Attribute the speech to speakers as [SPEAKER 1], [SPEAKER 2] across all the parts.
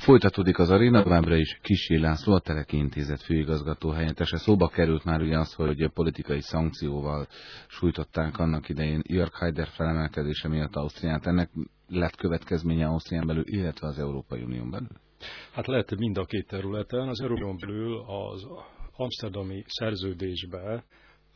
[SPEAKER 1] Folytatódik az aréna, továbbra is Kissé László, a Teleki Intézet főigazgató helyettese. Szóba került már ugye az, hogy politikai szankcióval sújtották annak idején Jörg Haider felemelkedése miatt Ausztriát. Ennek lett következménye Ausztrián belül, illetve az Európai Unión belül?
[SPEAKER 2] Hát lehet mind a két területen. Az Európai belül az amszterdami szerződésbe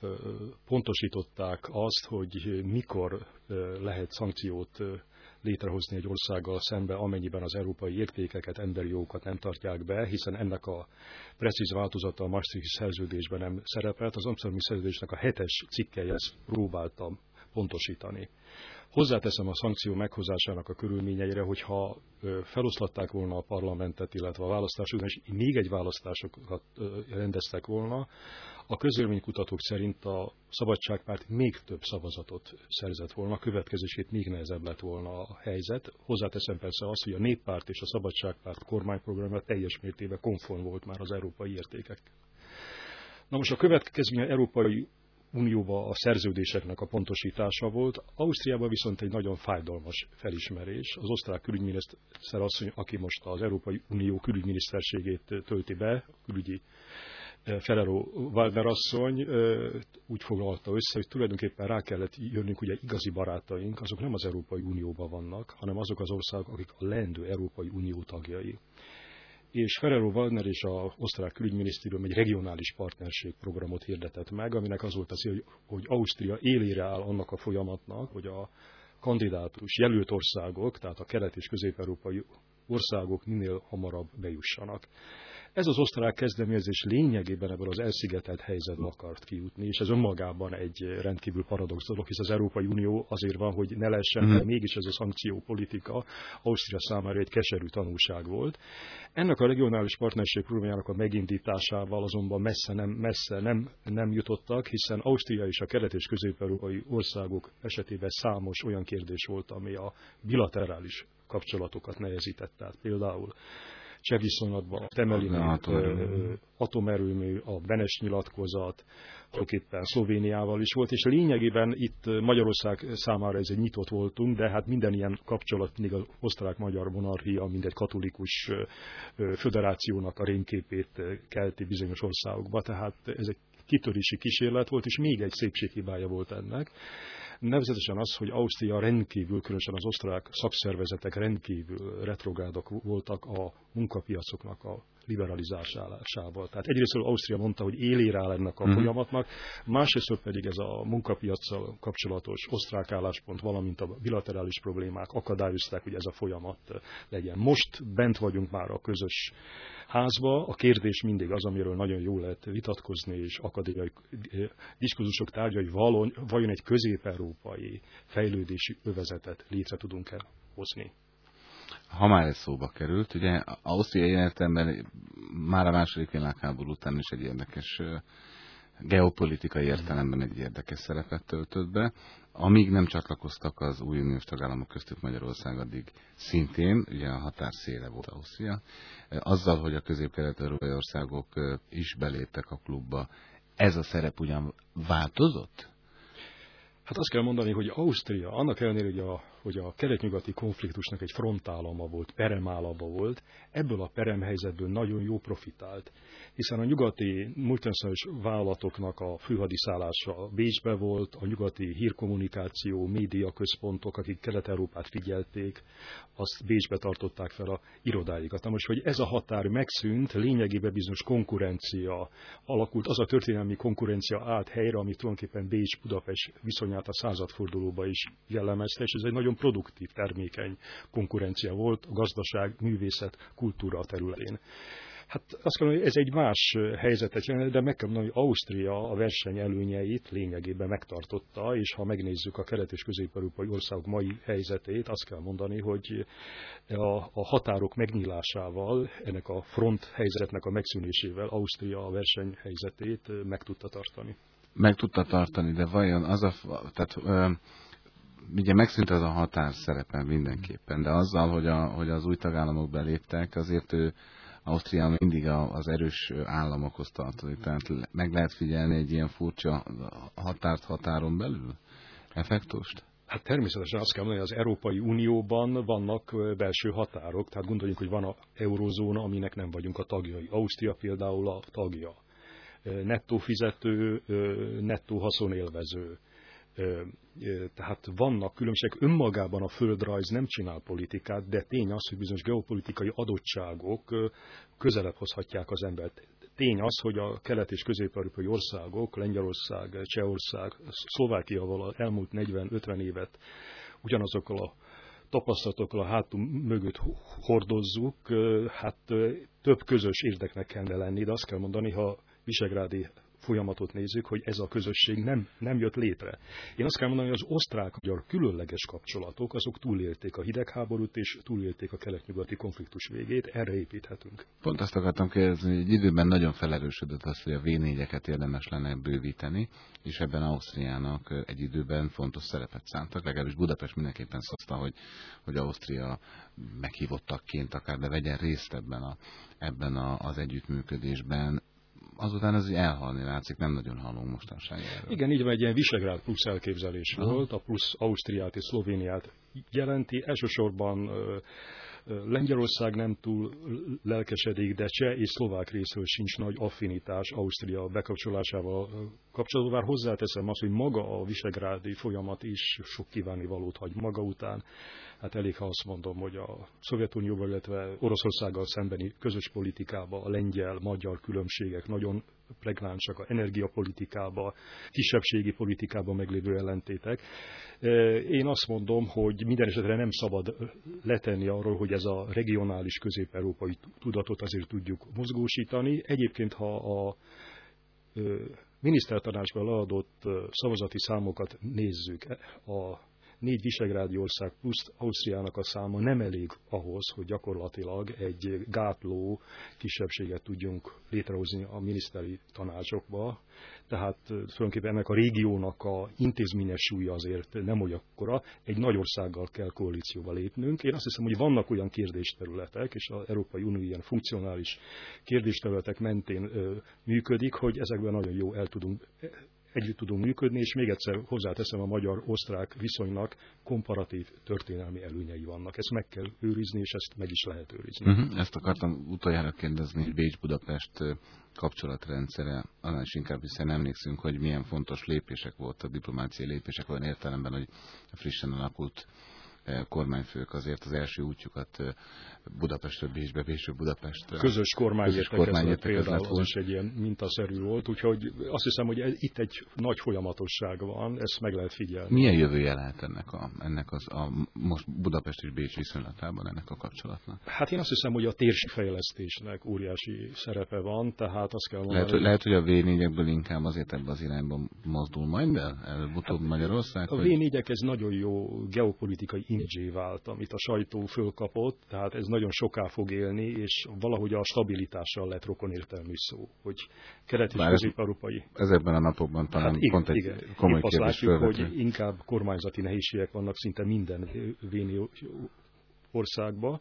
[SPEAKER 2] pontosították azt, hogy mikor lehet szankciót létrehozni egy országgal szembe, amennyiben az európai értékeket, emberi jogokat nem tartják be, hiszen ennek a precíz változata a Maastrichti szerződésben nem szerepelt. Az amszterdami szerződésnek a 7-es cikkelje ezt próbáltam pontosítani. Hozzáteszem a szankció meghozásának a körülményeire, hogyha feloszlatták volna a parlamentet, illetve a választás után, és még egy választásokat rendeztek volna, a közvéleménykutatók szerint a Szabadságpárt még több szavazatot szerzett volna, következését még nehezebb lett volna a helyzet. Hozzáteszem persze azt, hogy a Néppárt és a Szabadságpárt kormányprogramja teljes mértékben konform volt már az európai értékek. Na most a következménye Európai Unióba a szerződéseknek a pontosítása volt. Ausztriában viszont egy nagyon fájdalmas felismerés. Az osztrák külügyminiszter asszony, aki most az Európai Unió külügyminiszterségét tölti be, külügyi Ferrero Waldner asszony úgy foglalta össze, hogy tulajdonképpen rá kellett jönnünk, ugye igazi barátaink, azok nem az Európai Unióban vannak, hanem azok az országok, akik a leendő Európai Unió tagjai. És Ferrero Waldner és az osztrák külügyminisztérium egy regionális partnerségprogramot hirdetett meg, aminek az volt a cél, hogy Ausztria élére áll annak a folyamatnak, hogy a kandidátus jelölt országok, tehát a kelet- és közép-európai országok minél hamarabb bejussanak. Ez az osztrák kezdeményezés lényegében ebből az elszigetelt helyzetbe akart kijutni, és ez önmagában egy rendkívül paradox dolog, hisz az Európai Unió azért van, hogy ne lehessen, de mégis ez a szankciópolitika Ausztria számára egy keserű tanulság volt. Ennek a regionális partnerség programjának a megindításával azonban messze nem jutottak, hiszen Ausztria és a kelet- és közép-európai országok esetében számos olyan kérdés volt, ami a bilaterális kapcsolatokat nehezítette. Tehát például cseh viszonylatban a Temelini atomerőmű, a Benes nyilatkozat, tulajdonképpen Szlovéniával is volt, és lényegében itt Magyarország számára ez egy nyitott voltunk, de hát minden ilyen kapcsolat, mindig az osztrák-magyar monarchia, mint egy katolikus föderációnak a rémképét kelti bizonyos országokba, tehát ez egy kitörési kísérlet volt, és még egy szépséghibája volt ennek. Nevezetesen az, hogy Ausztria rendkívül, különösen az osztrák szakszervezetek rendkívül retrográdak voltak a munkapiacoknak a liberalizálásával. Tehát egyrészt Ausztria mondta, hogy élére áll ennek a folyamatnak, másrészt pedig ez a munkapiaccal kapcsolatos osztrák álláspont, valamint a bilaterális problémák akadályozták, hogy ez a folyamat legyen. Most bent vagyunk már a közös házba, a kérdés mindig az, amiről nagyon jól lehet vitatkozni, és akadémiai diskurzusok tárgya, hogy vajon egy közép-európai fejlődési övezetet létre tudunk-e hozni.
[SPEAKER 1] Ha már ez szóba került, ugye Ausztria életemben már a második világháború után is egy érdekes geopolitikai értelemben egy érdekes szerepet töltött be. Amíg nem csatlakoztak az új uniós tagállamok köztük Magyarország, addig szintén, ugye a határ széle volt Ausztria. Azzal, hogy a közép-kelet-európai országok is beléptek a klubba, ez a szerep ugyan változott?
[SPEAKER 2] Hát azt kell mondani, hogy Ausztria, annak ellenére, hogy a kelet-nyugati konfliktusnak egy frontálama volt, peremállama volt, ebből a peremhelyzetből nagyon jó profitált. Hiszen a nyugati multinacionális vállalatoknak a főhadiszállása Bécsbe volt, a nyugati hírkommunikáció, médiaközpontok, akik Kelet-Európát figyelték, azt Bécsbe tartották fel a irodáikat. Na most, hogy ez a határ megszűnt, lényegében bizonyos konkurencia alakult, az a történelmi konkurencia állt helyre, ami tulajdonképpen Bécs-Budapest viszonyát a századfordulóba is jellemezte, és ez egy nagyon produktív, termékeny konkurencia volt a gazdaság, művészet, kultúra területén. Hát azt kell mondani, hogy ez egy más helyzetet jelent, de meg kell mondani, hogy Ausztria a verseny előnyeit lényegében megtartotta, és ha megnézzük a kelet- és közép-európai országok mai helyzetét, azt kell mondani, hogy a határok megnyílásával, ennek a front helyzetnek a megszűnésével Ausztria a versenyhelyzetét meg tudta tartani.
[SPEAKER 1] Meg tudta tartani, de vajon ugye megszűnt az a határ szerepe mindenképpen, de azzal, hogy az új tagállamok beléptek, azért Ausztria mindig az erős államokhoz tartozik, tehát meg lehet figyelni egy ilyen furcsa határon belül effektust?
[SPEAKER 2] Hát természetesen azt kell mondani, hogy az Európai Unióban vannak belső határok, tehát gondoljunk, hogy van az eurozóna, aminek nem vagyunk a tagjai. Ausztria például a tagja. Nettó fizető, nettó haszonélvező. Tehát vannak különbségek. Önmagában a földrajz nem csinál politikát, de tény az, hogy bizonyos geopolitikai adottságok közelebb hozhatják az embert. Tény az, hogy a kelet- és közép-európai országok, Lengyelország, Csehország, Szlovákiával az elmúlt 40-50 évet ugyanazokkal a tapasztalatokkal a hátunk mögött hordozzuk, hát több közös érdeknek kellene lenni, de azt kell mondani, ha visegrádi folyamatot nézzük, hogy ez a közösség nem jött létre. Én azt kell mondani, hogy az osztrák-magyar különleges kapcsolatok, azok túlélték a hidegháborút és túlélték a kelet-nyugati konfliktus végét, erre építhetünk.
[SPEAKER 1] Pont azt akartam kérdezni, hogy egy időben nagyon felerősödött az, hogy a V4-eket érdemes lenne bővíteni, és ebben Ausztriának egy időben fontos szerepet szántak, legalábbis Budapest mindenképpen szokta, hogy Ausztria meghívottakként akár, de vegyen részt ebben az együttműködésben. Azután ez elhalni látszik, nem nagyon hallunk mostanság erről.
[SPEAKER 2] Igen, így van, egy ilyen Visegrád plusz elképzelés volt, a plusz Ausztriát és Szlovéniát jelenti. Elsősorban Lengyelország nem túl lelkesedik, de cseh és szlovák részről sincs nagy affinitás Ausztria bekapcsolásával kapcsolatban. Bár hozzáteszem azt, hogy maga a visegrádi folyamat is sok kívánnivalót hagy maga után. Hát elég, ha azt mondom, hogy a Szovjetunióval, illetve Oroszországgal szembeni közös politikában a lengyel-magyar különbségek nagyon pregnánsak, a energiapolitikában, kisebbségi politikában meglévő ellentétek. Én azt mondom, hogy minden esetre nem szabad letenni arról, hogy ez a regionális közép-európai tudatot azért tudjuk mozgósítani. Egyébként, ha a minisztertanácsban leadott szavazati számokat nézzük, a 4 visegrádi ország plusz Ausztriának a száma nem elég ahhoz, hogy gyakorlatilag egy gátló kisebbséget tudjunk létrehozni a miniszteri tanácsokba. Tehát tulajdonképpen ennek a régiónak a intézményes súlya azért nem olyan akkora, egy nagy országgal kell koalícióba lépnünk. Én azt hiszem, hogy vannak olyan kérdésterületek, és az Európai Unió ilyen funkcionális kérdésterületek mentén működik, hogy ezekben nagyon jó együtt tudunk működni, és még egyszer hozzáteszem, a magyar-osztrák viszonynak komparatív történelmi előnyei vannak. Ezt meg kell őrizni, és ezt meg is lehet őrizni.
[SPEAKER 1] Ezt akartam utoljára kérdezni, hogy Bécs-Budapest kapcsolatrendszere, annál is inkább, hiszen emlékszünk, hogy milyen fontos lépések voltak, diplomáciai lépések olyan értelemben, hogy a frissen alakult kormányfők azért az első útjukat Budapestről Bécsbe, Bécsről Budapestre.
[SPEAKER 2] Közös kormányértekezlet például az is egy ilyen mintaszerű volt, úgyhogy azt hiszem, hogy itt egy nagy folyamatosság van, ezt meg lehet figyelni.
[SPEAKER 1] Milyen jövője lehet ennek a most Budapest és Bécs viszonylatában ennek a kapcsolatnak?
[SPEAKER 2] Hát én azt hiszem, hogy a térségfejlesztésnek óriási szerepe van, tehát azt kell mondani...
[SPEAKER 1] Lehet, hogy a V4-ekből inkább azért ebbe az irányba mozdul majd el? Előbb-utóbb Magyarország?
[SPEAKER 2] A V4-ek ez nagyon jó geopolitikai imidzsé vált, amit a sajtó fölkapott, tehát ez nagyon soká fog élni, és valahogy a stabilitással lett rokonértelmű szó, hogy kelet- és közép-európai...
[SPEAKER 1] Ezekben a napokban talán pont egy komoly kérdés
[SPEAKER 2] fölvető. Hogy inkább kormányzati nehézségek vannak szinte minden V4 országban.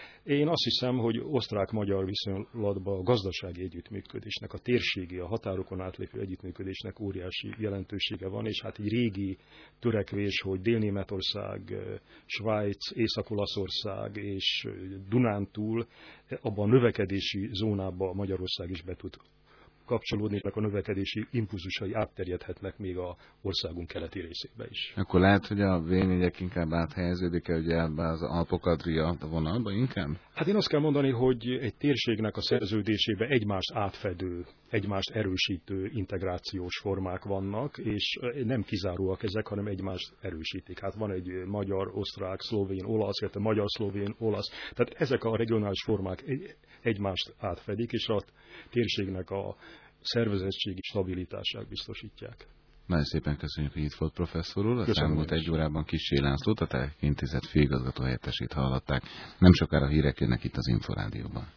[SPEAKER 2] Én azt hiszem, hogy osztrák-magyar viszonylatban a gazdasági együttműködésnek, a térségi, a határokon átlépő együttműködésnek óriási jelentősége van, és hát egy régi törekvés, hogy Dél-Németország, Svájc, Észak-Olaszország és Dunántúl abban a növekedési zónában Magyarország is be tud kapcsolódni, a növekedési impulzusai átterjedhetnek még a országunk keleti részébe is.
[SPEAKER 1] Akkor lehet, hogy a V4-ek inkább áthelyeződik el, ugye ebbe az Alpok-Adria vonalba inkább?
[SPEAKER 2] Hát én azt kell mondani, hogy egy térségnek a szerződésébe egymást átfedő, egymást erősítő integrációs formák vannak, és nem kizáróak ezek, hanem egymást erősítik. Hát van egy magyar, osztrák, szlovén, olasz, illetve magyar, szlovén, olasz. Tehát ezek a regionális formák egymást átfedik, és a térségnek a szervezettségi stabilitását biztosítják.
[SPEAKER 1] Nagyon szépen köszönjük, hogy itt volt, professzor úr. Az elmúlt egy órában Kissé Lászlót, a Telekintézet főigazgató helyettesét hallották. Nem sokára hírek jönnek itt az Inforádióban.